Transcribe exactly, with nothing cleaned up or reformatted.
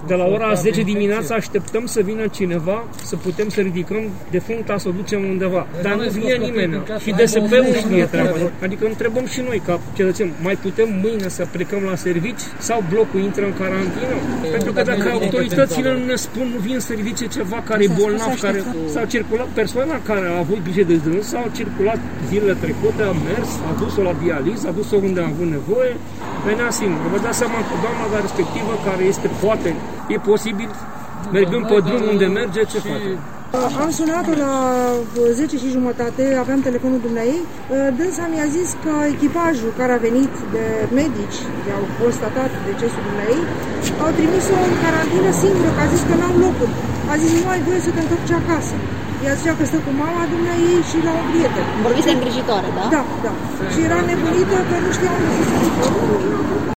de la ora zece dimineața așteptăm să vină cineva, să putem să ridicăm defuncta, să o ducem undeva. Dar nu vine nimeni. Și D S P-ul știe treaba. Adică întrebăm și noi, ca cetățeni, mai putem mâine să plecăm la servici sau blocul intră în carantină? Pentru că dacă autoritățile nu ne spun, nu vin să ridice ceva care e bolnav, care s-a circulat, persoana care a avut grijă de dâns, s-a circulat zilele trecute, a mers, a dus-o la dializă, a dus-o unde a avut nevoie, venea singur. Vă dați seama că doamna respectivă, care este, poate, e posibil, mergând pe drum unde merge, ce face? Am sunat-o la zece și jumătate, aveam telefonul dumneai. Dânsa mi-a zis că echipajul care a venit de medici, care au constatat decesul dumneai, au trimis-o în carantină singură, că a zis că n-au locuri. A zis, nu ai voie să te întorci acasă. Ea zicea că stă cu mama dumneai și la un prieten. Vorbiți de îngrijitoare, da? Da, da. Și era nebunită că nu știa unde să se ducă.